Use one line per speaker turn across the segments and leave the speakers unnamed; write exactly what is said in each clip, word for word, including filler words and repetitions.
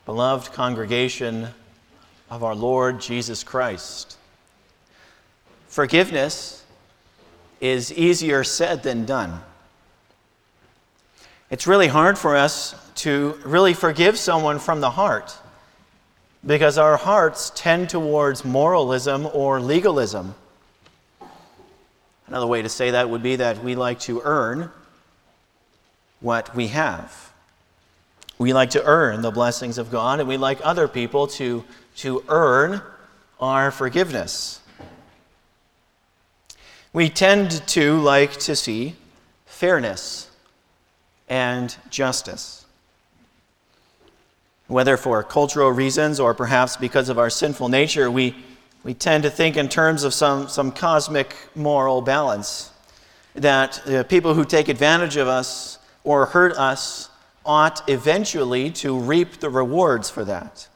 beloved congregation of our Lord Jesus Christ, forgiveness is easier said than done. It's really hard for us to really forgive someone from the heart because our hearts tend towards moralism or legalism. Another way to say that would be that we like to earn what we have. We like to earn the blessings of God, and we like other people to, to earn our forgiveness. We tend to like to see fairness and justice. Whether for cultural reasons or perhaps because of our sinful nature, we, we tend to think in terms of some, some cosmic moral balance, that uh, people who take advantage of us or hurt us ought eventually to reap the rewards for that.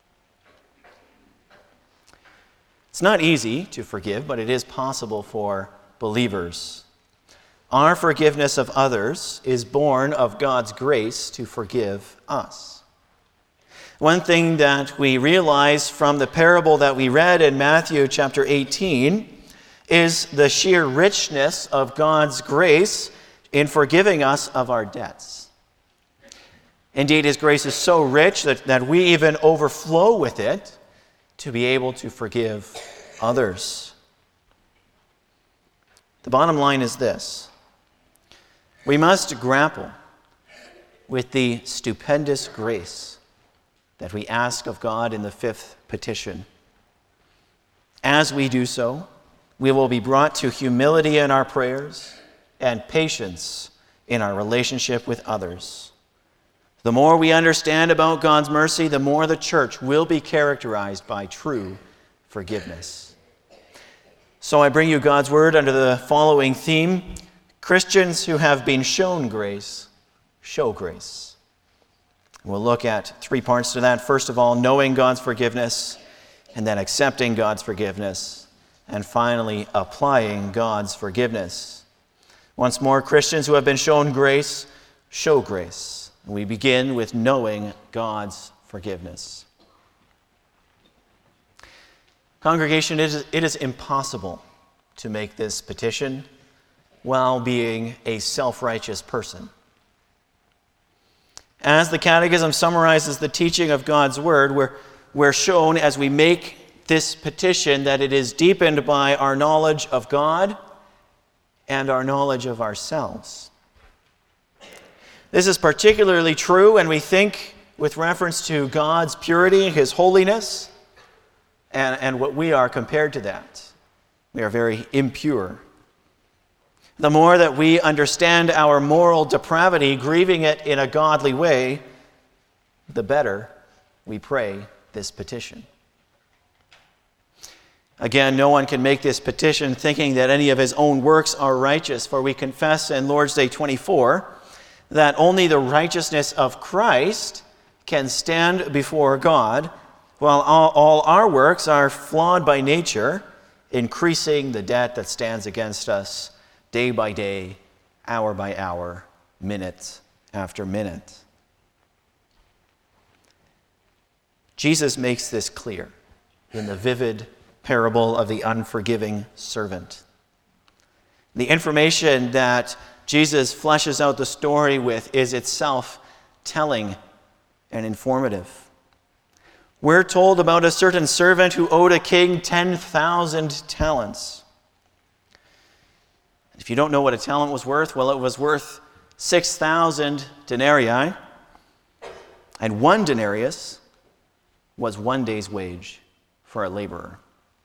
It's not easy to forgive, but it is possible for believers. Our forgiveness of others is born of God's grace to forgive us. One thing that we realize from the parable that we read in Matthew chapter eighteen is the sheer richness of God's grace in forgiving us of our debts. Indeed, His grace is so rich that, that we even overflow with it to be able to forgive others. The bottom line is this: we must grapple with the stupendous grace that we ask of God in the fifth petition. As we do so, we will be brought to humility in our prayers and patience in our relationship with others. The more we understand about God's mercy, the more the church will be characterized by true forgiveness. So I bring you God's word under the following theme: Christians who have been shown grace, show grace. We'll look at three parts to that. First of all, knowing God's forgiveness, and then accepting God's forgiveness, and finally, applying God's forgiveness. Once more, Christians who have been shown grace, show grace. We begin with knowing God's forgiveness. Congregation, it is, it is impossible to make this petition while being a self-righteous person. As the Catechism summarizes the teaching of God's Word, we're, we're shown as we make this petition that it is deepened by our knowledge of God and our knowledge of ourselves. This is particularly true when we think with reference to God's purity, His holiness, and, and what we are compared to that. We are very impure. The more that we understand our moral depravity, grieving it in a godly way, the better we pray this petition. Again, no one can make this petition thinking that any of his own works are righteous, for we confess in Lord's Day twenty-four that only the righteousness of Christ can stand before God, while all, all our works are flawed by nature, increasing the debt that stands against us day by day, hour by hour, minute after minute. Jesus makes this clear in the vivid parable of the unforgiving servant. The information that Jesus fleshes out the story with is itself telling and informative. We're told about a certain servant who owed a king ten thousand talents. If you don't know what a talent was worth, well, it was worth six thousand denarii, and one denarius was one day's wage for a laborer.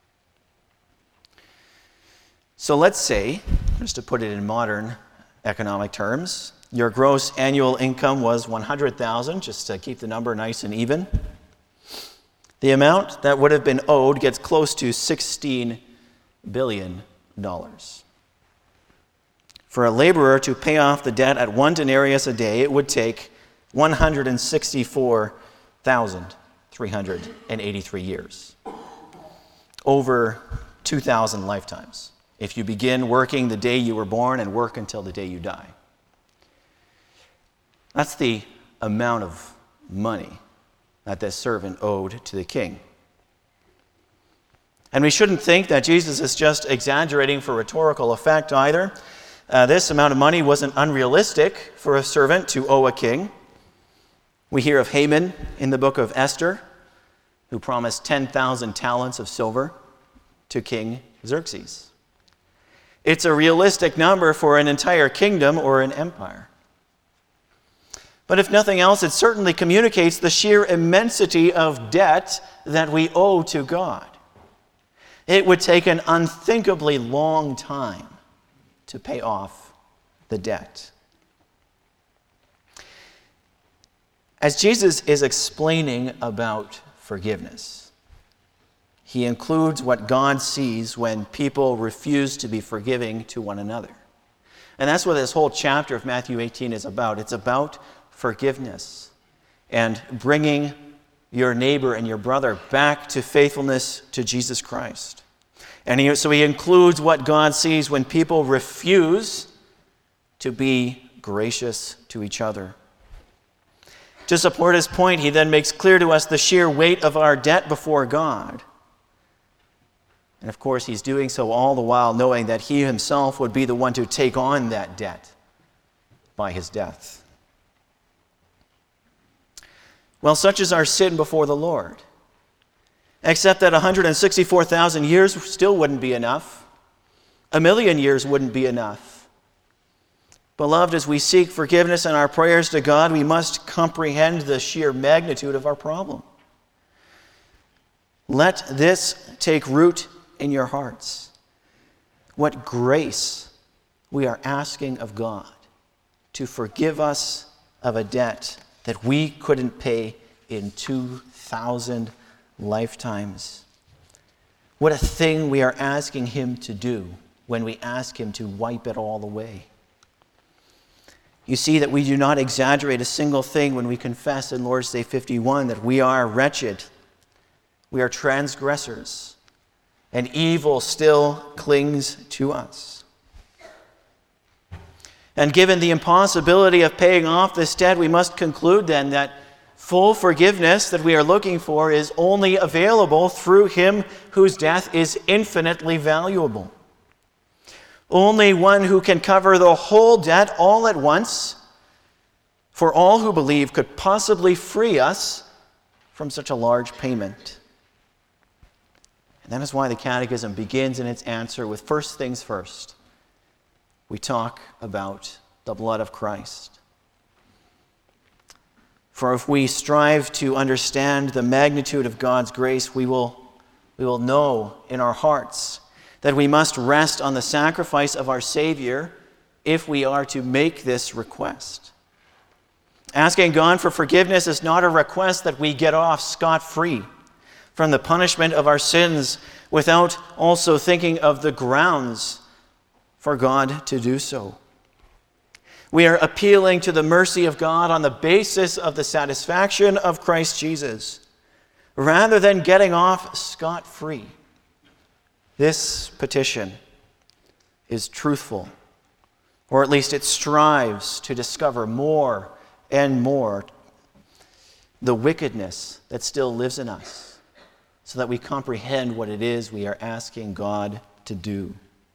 So let's say, just to put it in modern economic terms, your gross annual income was one hundred thousand dollars, just to keep the number nice and even. The amount that would have been owed gets close to sixteen billion dollars. For a laborer to pay off the debt at one denarius a day, it would take one hundred sixty-four thousand three hundred eighty-three years. Over two thousand lifetimes, if you begin working the day you were born and work until the day you die. That's the amount of money that this servant owed to the king. And we shouldn't think that Jesus is just exaggerating for rhetorical effect either. Uh, this amount of money wasn't unrealistic for a servant to owe a king. We hear of Haman in the book of Esther, who promised ten thousand talents of silver to King Xerxes. It's a realistic number for an entire kingdom or an empire. But if nothing else, it certainly communicates the sheer immensity of debt that we owe to God. It would take an unthinkably long time to pay off the debt. As Jesus is explaining about forgiveness, he includes what God sees when people refuse to be forgiving to one another. And that's what this whole chapter of Matthew eighteen is about. It's about forgiveness and bringing your neighbor and your brother back to faithfulness to Jesus Christ. And he, so he includes what God sees when people refuse to be gracious to each other. To support his point, he then makes clear to us the sheer weight of our debt before God. And of course, he's doing so all the while knowing that he himself would be the one to take on that debt by his death. Well, such is our sin before the Lord. Except that one hundred sixty-four thousand years still wouldn't be enough. A million years wouldn't be enough. Beloved, as we seek forgiveness in our prayers to God, we must comprehend the sheer magnitude of our problem. Let this take root in your hearts. What grace we are asking of God to forgive us of a debt that we couldn't pay in two thousand lifetimes. What a thing we are asking him to do when we ask him to wipe it all away. You see that we do not exaggerate a single thing when we confess in Lord's Day fifty-one that we are wretched, we are transgressors, and evil still clings to us. And given the impossibility of paying off this debt, we must conclude then that full forgiveness that we are looking for is only available through him whose death is infinitely valuable. Only one who can cover the whole debt all at once for all who believe could possibly free us from such a large payment. And that is why the Catechism begins in its answer with first things first. We talk about the blood of Christ. For if we strive to understand the magnitude of God's grace, we will, we will know in our hearts that we must rest on the sacrifice of our Savior if we are to make this request. Asking God for forgiveness is not a request that we get off scot-free from the punishment of our sins without also thinking of the grounds for God to do so. We are appealing to the mercy of God on the basis of the satisfaction of Christ Jesus, rather than getting off scot-free. This petition is truthful, or at least it strives to discover more and more the wickedness that still lives in us, so that we comprehend what it is we are asking God to do.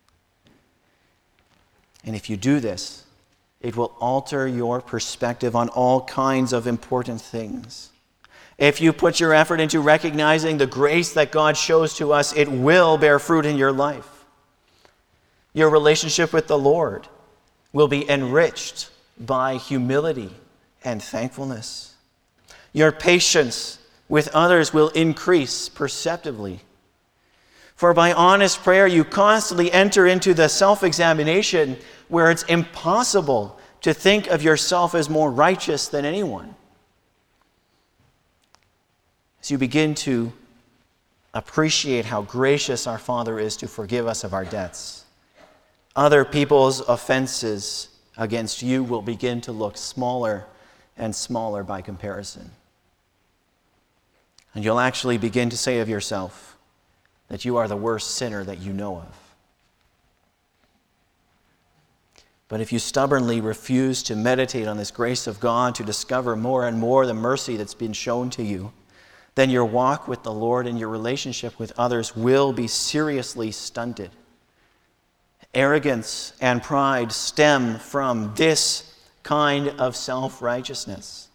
And if you do this, it will alter your perspective on all kinds of important things. If you put your effort into recognizing the grace that God shows to us, it will bear fruit in your life. Your relationship with the Lord will be enriched by humility and thankfulness. Your patience with others will increase perceptibly. For by honest prayer, you constantly enter into the self-examination where it's impossible to think of yourself as more righteous than anyone. As you begin to appreciate how gracious our Father is to forgive us of our debts, other people's offenses against you will begin to look smaller and smaller by comparison. And you'll actually begin to say of yourself that you are the worst sinner that you know of. But if you stubbornly refuse to meditate on this grace of God, to discover more and more the mercy that's been shown to you, then your walk with the Lord and your relationship with others will be seriously stunted. Arrogance and pride stem from this kind of self-righteousness.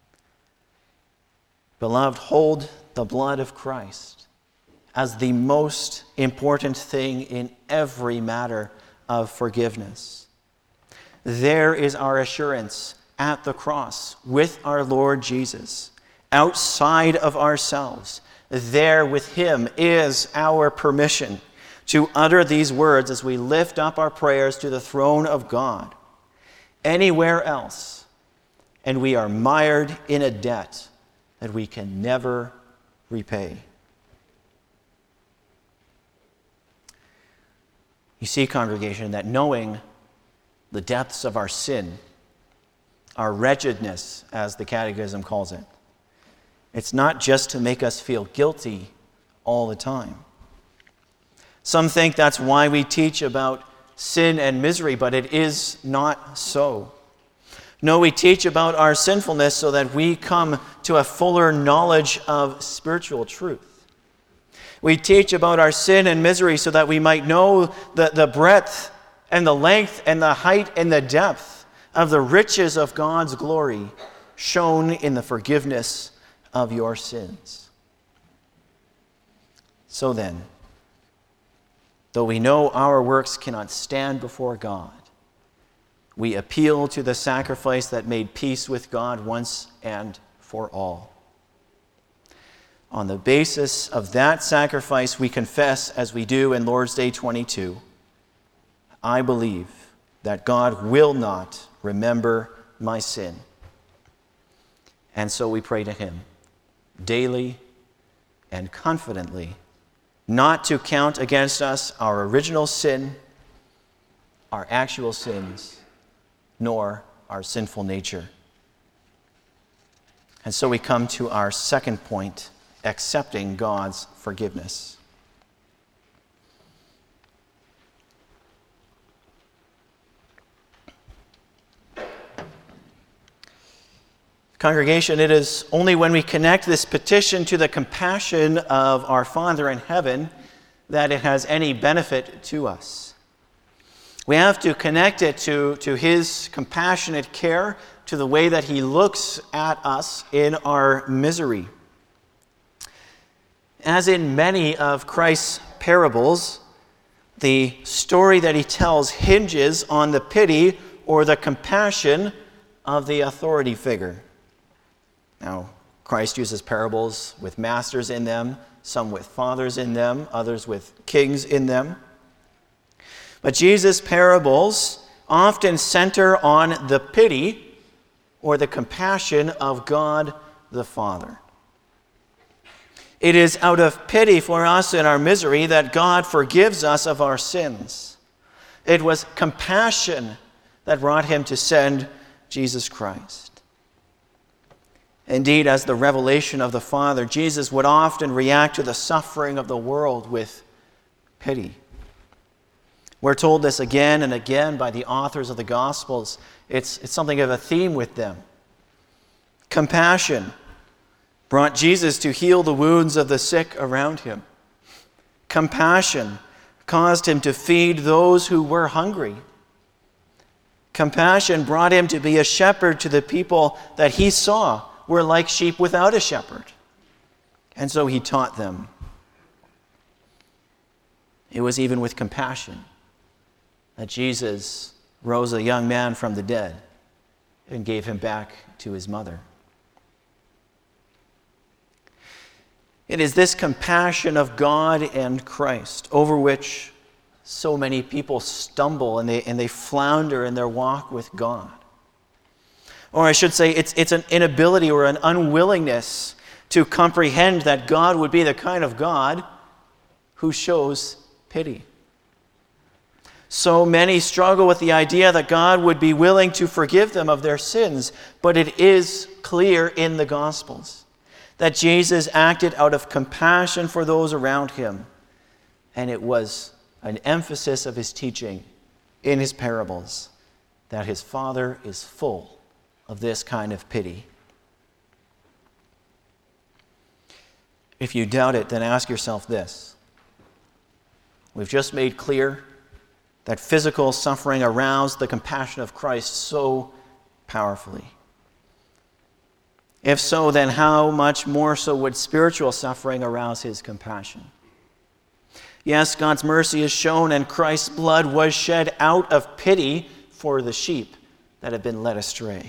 Beloved, hold the blood of Christ as the most important thing in every matter of forgiveness. There is our assurance at the cross with our Lord Jesus, outside of ourselves. There with him is our permission to utter these words as we lift up our prayers to the throne of God. Anywhere else, and we are mired in a debt that we can never repay. You see, congregation, that knowing the depths of our sin, our wretchedness, as the Catechism calls it, it's not just to make us feel guilty all the time. Some think that's why we teach about sin and misery, but it is not so. No, we teach about our sinfulness so that we come to a fuller knowledge of spiritual truth. We teach about our sin and misery so that we might know the, the breadth and the length and the height and the depth of the riches of God's glory shown in the forgiveness of your sins. So then, though we know our works cannot stand before God, we appeal to the sacrifice that made peace with God once and for all. On the basis of that sacrifice, we confess, as we do in Lord's Day twenty-two, I believe that God will not remember my sin. And so we pray to him daily and confidently, not to count against us our original sin, our actual sins, nor our sinful nature. And so we come to our second point, accepting God's forgiveness. Congregation, it is only when we connect this petition to the compassion of our Father in heaven that it has any benefit to us. We have to connect it to, to his compassionate care, to the way that he looks at us in our misery. As in many of Christ's parables, the story that he tells hinges on the pity or the compassion of the authority figure. Now, Christ uses parables with masters in them, some with fathers in them, others with kings in them. But Jesus' parables often center on the pity or the compassion of God the Father. It is out of pity for us in our misery that God forgives us of our sins. It was compassion that brought him to send Jesus Christ. Indeed, as the revelation of the Father, Jesus would often react to the suffering of the world with pity. We're told this again and again by the authors of the Gospels. It's, it's something of a theme with them. Compassion brought Jesus to heal the wounds of the sick around him. Compassion caused him to feed those who were hungry. Compassion brought him to be a shepherd to the people that he saw were like sheep without a shepherd. And so he taught them. It was even with compassion that Jesus rose a young man from the dead and gave him back to his mother. It is this compassion of God and Christ over which so many people stumble and they, and they flounder in their walk with God. Or I should say, it's, it's an inability or an unwillingness to comprehend that God would be the kind of God who shows pity. So many struggle with the idea that God would be willing to forgive them of their sins, but it is clear in the Gospels that Jesus acted out of compassion for those around him, and it was an emphasis of his teaching in his parables that his Father is full of this kind of pity. If you doubt it, then ask yourself this. We've just made clear that physical suffering aroused the compassion of Christ so powerfully. If so, then how much more so would spiritual suffering arouse his compassion? Yes, God's mercy is shown, and Christ's blood was shed out of pity for the sheep that have been led astray.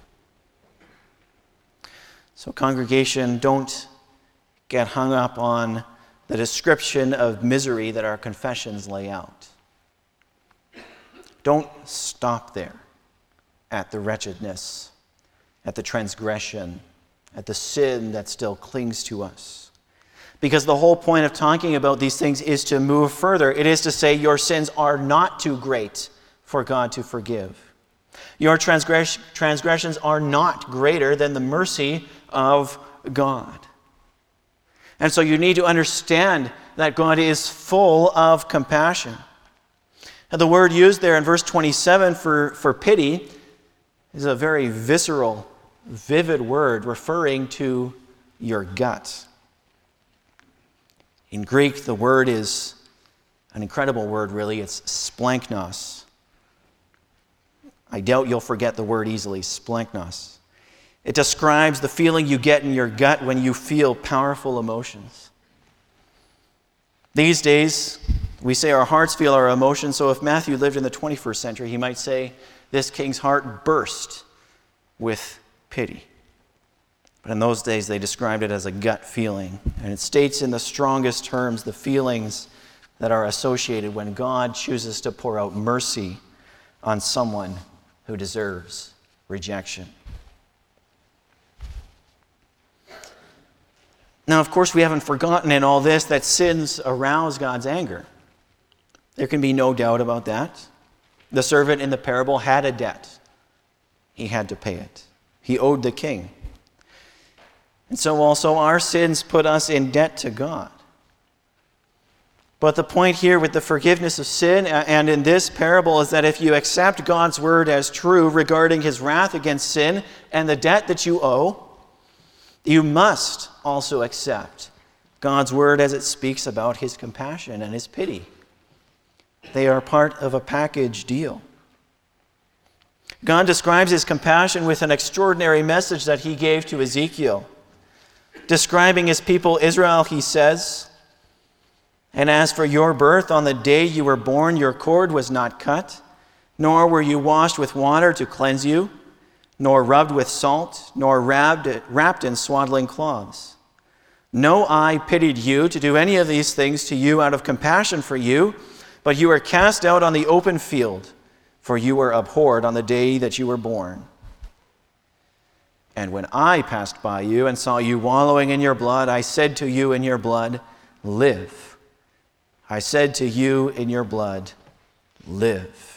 So, congregation, don't get hung up on the description of misery that our confessions lay out. Don't stop there at the wretchedness, at the transgression, at the sin that still clings to us. Because the whole point of talking about these things is to move further. It is to say your sins are not too great for God to forgive. Your transgress- transgressions are not greater than the mercy of God. And so you need to understand that God is full of compassion. And the word used there in verse twenty-seven for, for pity is a very visceral, vivid word referring to your gut. In Greek, the word is an incredible word, really. It's splanknos. I doubt you'll forget the word easily, splanknos. It describes the feeling you get in your gut when you feel powerful emotions. These days, we say our hearts feel our emotions, so if Matthew lived in the twenty-first century, he might say, this king's heart burst with pity. But in those days, they described it as a gut feeling. And it states in the strongest terms the feelings that are associated when God chooses to pour out mercy on someone who deserves rejection. Now, of course, we haven't forgotten in all this that sins arouse God's anger. There can be no doubt about that. The servant in the parable had a debt. He had to pay it. He owed the king. And so also our sins put us in debt to God. But the point here with the forgiveness of sin and in this parable is that if you accept God's word as true regarding his wrath against sin and the debt that you owe, you must also accept God's word as it speaks about his compassion and his pity. They are part of a package deal. God describes his compassion with an extraordinary message that he gave to Ezekiel. Describing his people Israel, he says, "And as for your birth, on the day you were born, your cord was not cut, nor were you washed with water to cleanse you, nor rubbed with salt, nor wrapped, wrapped in swaddling cloths. No eye pitied you to do any of these things to you out of compassion for you, but you were cast out on the open field, for you were abhorred on the day that you were born. And when I passed by you and saw you wallowing in your blood, I said to you in your blood, live. I said to you in your blood, live."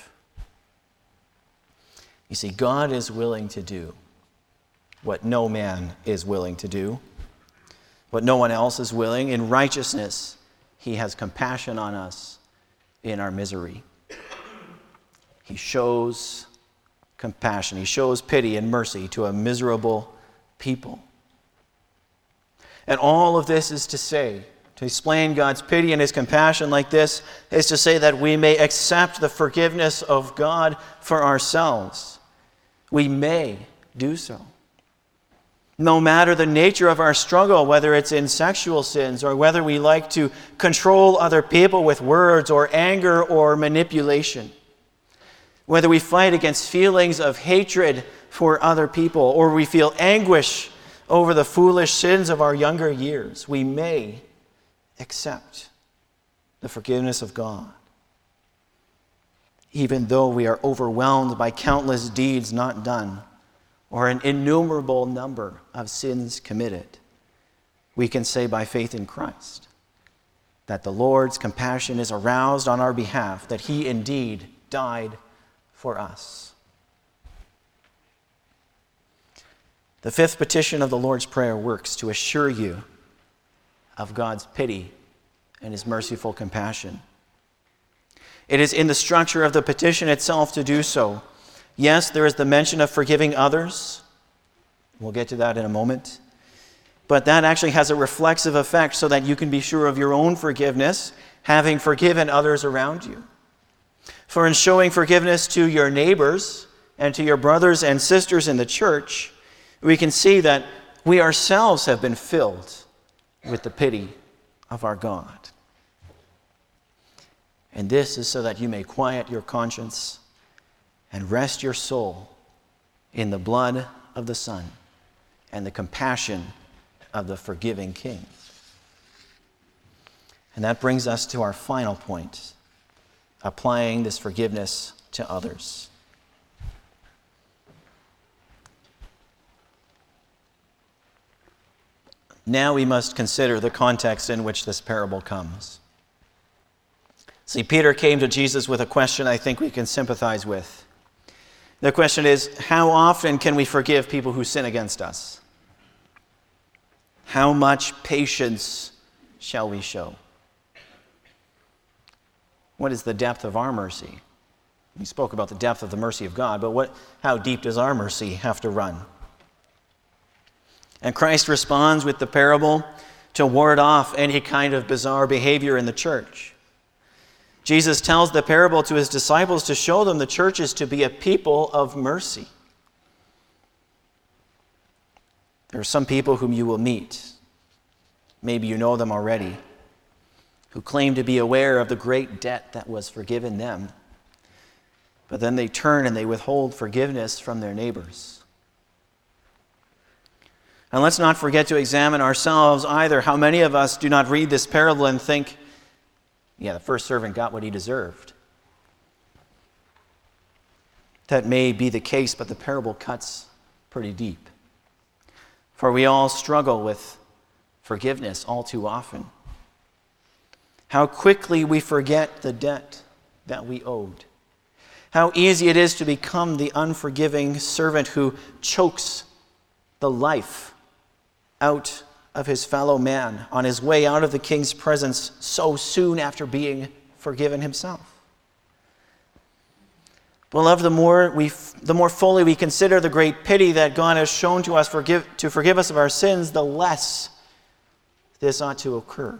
You see, God is willing to do what no man is willing to do, what no one else is willing. In righteousness, he has compassion on us in our misery. He shows compassion. He shows pity and mercy to a miserable people. And all of this is to say, to explain God's pity and his compassion like this, is to say that we may accept the forgiveness of God for ourselves. We may do so. No matter the nature of our struggle, whether it's in sexual sins or whether we like to control other people with words or anger or manipulation, whether we fight against feelings of hatred for other people or we feel anguish over the foolish sins of our younger years, we may accept the forgiveness of God, even though we are overwhelmed by countless deeds not done or an innumerable number of sins committed. We can say by faith in Christ that the Lord's compassion is aroused on our behalf, that he indeed died for us. The fifth petition of the Lord's Prayer works to assure you of God's pity and his merciful compassion. It is in the structure of the petition itself to do so. Yes, there is the mention of forgiving others. We'll get to that in a moment. But that actually has a reflexive effect so that you can be sure of your own forgiveness, having forgiven others around you. For in showing forgiveness to your neighbors and to your brothers and sisters in the church, we can see that we ourselves have been filled with the pity of our God. And this is so that you may quiet your conscience and rest your soul in the blood of the Son and the compassion of the forgiving King. And that brings us to our final point, applying this forgiveness to others. Now we must consider the context in which this parable comes. See, Peter came to Jesus with a question I think we can sympathize with. The question is, how often can we forgive people who sin against us? How much patience shall we show? What is the depth of our mercy? We spoke about the depth of the mercy of God, but what, how deep does our mercy have to run? And Christ responds with the parable to ward off any kind of bizarre behavior in the church. Jesus tells the parable to his disciples to show them the church is to be a people of mercy. There are some people whom you will meet, maybe you know them already, who claim to be aware of the great debt that was forgiven them, but then they turn and they withhold forgiveness from their neighbors. And let's not forget to examine ourselves either. How many of us do not read this parable and think, yeah, the first servant got what he deserved? That may be the case, but the parable cuts pretty deep. For we all struggle with forgiveness all too often. How quickly we forget the debt that we owed. How easy it is to become the unforgiving servant who chokes the life out of his fellow man on his way out of the king's presence so soon after being forgiven himself. Beloved, the more we, the more fully we consider the great pity that God has shown to us forgive, to forgive us of our sins, the less this ought to occur.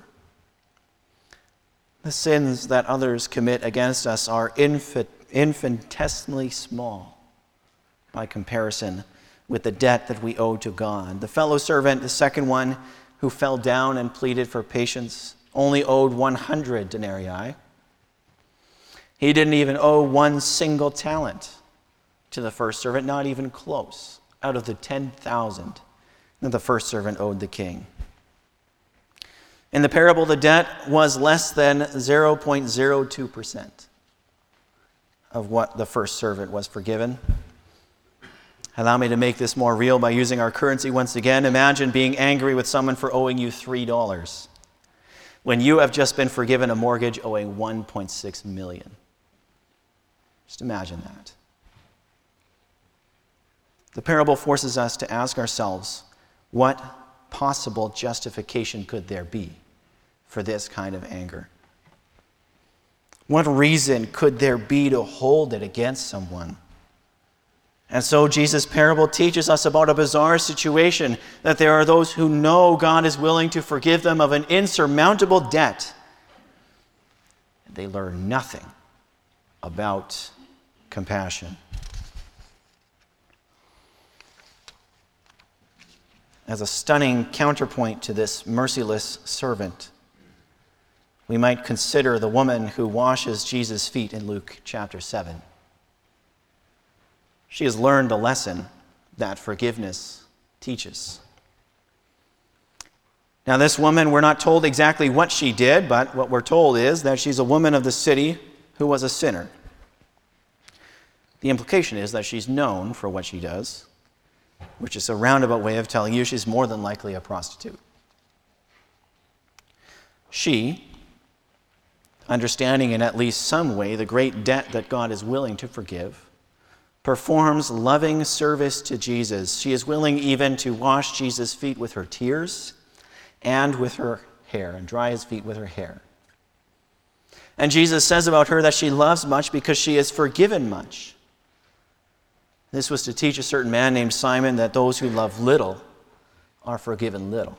The sins that others commit against us are infant, infinitesimally small by comparison with the debt that we owe to God. The fellow servant, the second one who fell down and pleaded for patience, only owed one hundred denarii. He didn't even owe one single talent to the first servant, not even close, out of the ten thousand that the first servant owed the king. In the parable, the debt was less than zero point zero two percent of what the first servant was forgiven. Allow me to make this more real by using our currency once again. Imagine being angry with someone for owing you three dollars when you have just been forgiven a mortgage owing one point six million dollars. Just imagine that. The parable forces us to ask ourselves, what possible justification could there be for this kind of anger? What reason could there be to hold it against someone? And so Jesus' parable teaches us about a bizarre situation, that there are those who know God is willing to forgive them of an insurmountable debt. And they learn nothing about compassion. As a stunning counterpoint to this merciless servant, we might consider the woman who washes Jesus' feet in Luke chapter seven. She has learned a lesson that forgiveness teaches. Now, this woman, we're not told exactly what she did, but what we're told is that she's a woman of the city who was a sinner. The implication is that she's known for what she does, which is a roundabout way of telling you she's more than likely a prostitute. She, understanding in at least some way the great debt that God is willing to forgive, performs loving service to Jesus. She is willing even to wash Jesus' feet with her tears and with her hair, and dry his feet with her hair. And Jesus says about her that she loves much because she is forgiven much. This was to teach a certain man named Simon that those who love little are forgiven little.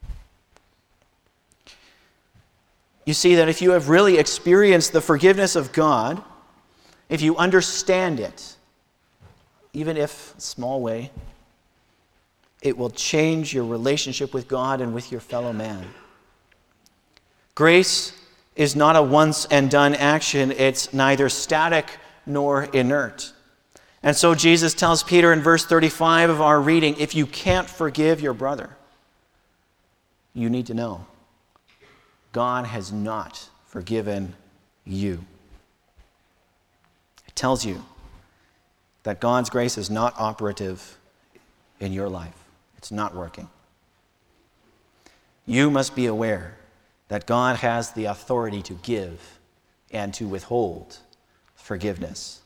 You see that if you have really experienced the forgiveness of God, if you understand it, even if a small way, it will change your relationship with God and with your fellow man. Grace is not a once and done action. It's neither static nor inert. And so Jesus tells Peter in verse thirty-five of our reading, if you can't forgive your brother, you need to know God has not forgiven you. It tells you that God's grace is not operative in your life. It's not working. You must be aware that God has the authority to give and to withhold forgiveness.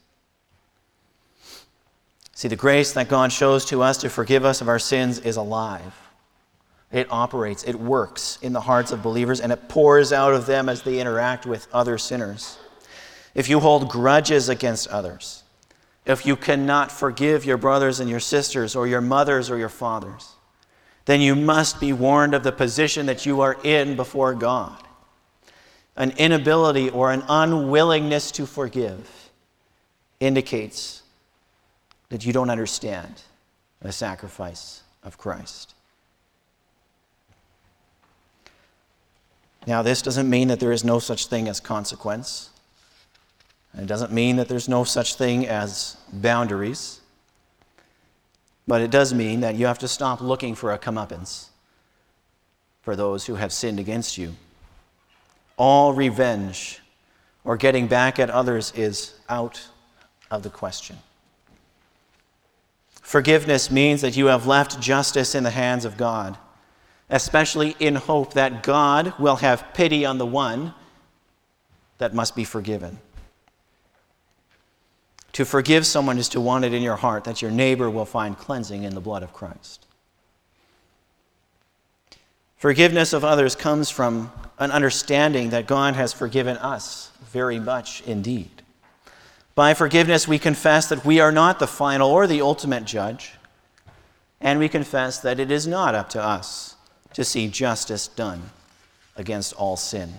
See, the grace that God shows to us to forgive us of our sins is alive. It operates, it works in the hearts of believers, and it pours out of them as they interact with other sinners. If you hold grudges against others, if you cannot forgive your brothers and your sisters or your mothers or your fathers, then you must be warned of the position that you are in before God. An inability or an unwillingness to forgive indicates that you don't understand the sacrifice of Christ. Now, this doesn't mean that there is no such thing as consequence. It doesn't mean that there's no such thing as boundaries. But it does mean that you have to stop looking for a comeuppance for those who have sinned against you. All revenge or getting back at others is out of the question. Forgiveness means that you have left justice in the hands of God, especially in hope that God will have pity on the one that must be forgiven. To forgive someone is to want it in your heart that your neighbor will find cleansing in the blood of Christ. Forgiveness of others comes from an understanding that God has forgiven us very much indeed. By forgiveness, we confess that we are not the final or the ultimate judge, and we confess that it is not up to us to see justice done against all sin.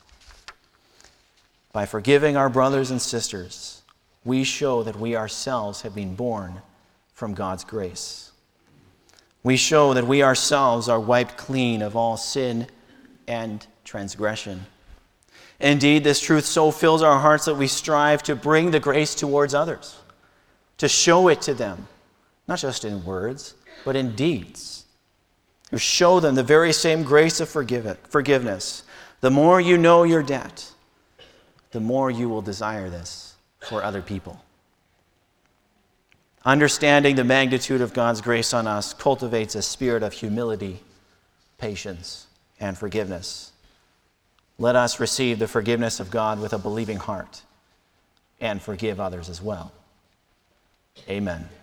By forgiving our brothers and sisters, we show that we ourselves have been born from God's grace. We show that we ourselves are wiped clean of all sin and transgression. Indeed, this truth so fills our hearts that we strive to bring the grace towards others, to show it to them, not just in words, but in deeds. To show them the very same grace of forgiveness. The more you know your debt, the more you will desire this for other people. Understanding the magnitude of God's grace on us cultivates a spirit of humility, patience, and forgiveness. Let us receive the forgiveness of God with a believing heart and forgive others as well. Amen.